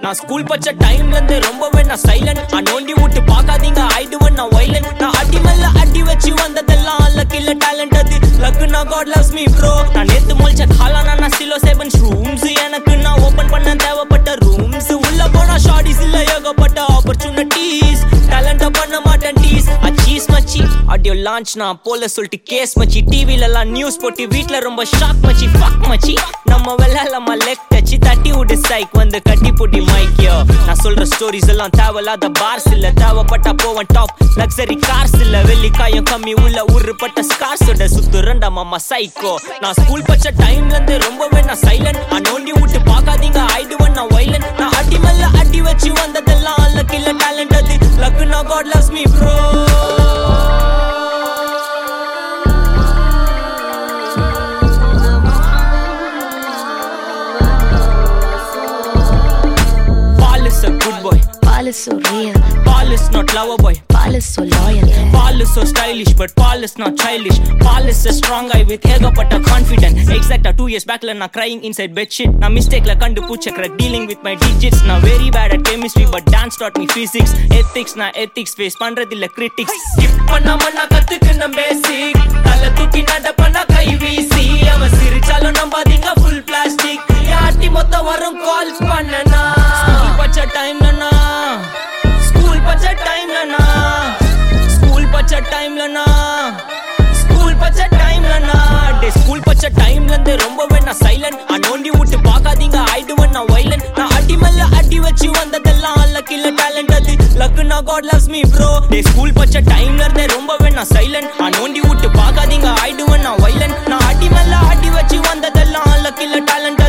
நான் ஸ்கூல் பச்ச டைம்ல இருந்து ரொம்பவே நான் சைலண்ட். நான் நோண்டி விட்டு பாக்காதீங்க ஆயிடுவேன் நான் வைலண்ட். நான் அடி மேல அடி வச்சு வந்ததெல்லாம் லக் இல்ல டேலண்ட். அது லக் நான் God loves me bro. நான் நேத்து மொழிச்ச காலானா நான் சிலோ 7 ரூம்ஸ். எனக்கு நான் ஓபன் பண்ண தேவைப்பட்ட ரூம்ஸ். உள்ள போனா ஷார்டிஸ் இல்ல ஏகப்பட்ட ஆப்பர்ச்சுனிட்டிஸ். டேலண்ட பண்ண மாட்டேன் டீஸ். அச்சீஸ் மச்சி ஆடியோ லான்ச் நான் போல சொல்லிட்டு கேஸ் மச்சி. டிவில எல்லாம் நியூஸ் போட்டு வீட்ல ரொம்ப ஷாக் மச்சி. ஃபக் மச்சி நம்ம வெள்ளலமா லெக் டச்சி தட்டி விடு சைக் வந்து கட்டி புடி மைக்கியோ. நான் சொல்ற ஸ்டோரிஸ் எல்லாம் தேவையில்லாத பார்ஸ் இல்ல. தேவைப்பட்டா போவன் டாப் லக்ஸரி கார்ஸ் இல்ல. வெள்ளிக்காயம் கம்மி உள்ள உருப்பட்ட ஸ்கார்ஸோட சுத்துறண்டா மாமா சைக்கோ. நான் ஸ்கூல் பச்ச டைம்ல இருந்து ரொம்பவே நான் சைலண்ட். நான் நோண்டி விட்டு பாக்காதீங்க ஆயிடுவேன் நான் வைலண்ட். நான் அடி மேல அடி வச்சு வந்ததெல்லாம் லக் இல்ல டேலண்ட். அது லக் நான் God loves me bro. A good boy. Paul is so real. Paul is not lover boy. Paul is so loyal. Paul is so stylish, but Paul is not childish. Paul is a strong guy with ego but a confident. Exact 2 years back la na crying inside bed shit. Na mistake la kandu pucha crack dealing with my digits. Na very bad at chemistry but dance taught me physics. Ethics na ethics face pandradilla critics. Skip panna manna kathukuna basic. Tala thuki nada panna kai visi. Ava sirichalo nambadinga full plastic. Yaati motta varum calls pannana. School pacha time la na. School pacha time la na. School pacha time la na. School pacha time la na. De school pacha time la de ரொம்பவே நான் silent. நான் நோண்டி விட்டு பாக்காதீங்க ஆயிடுவேன் நான் violent. நான் அடி மேல அடி வச்சு வந்ததெல்லாம் லக் இல்ல டேலண்ட். அது லக் நான் God loves me bro. De school பச்ச டைம்ல இருந்தே ரொம்பவே நான் சைலண்ட். நான் நோண்டி விட்டு பாக்காதீங்க ஆயிடுவேன் நான் வைலண்ட். நான் அடி மேல அடி வச்சு வந்ததெல்லாம் லக் இல்ல டேலண்ட்.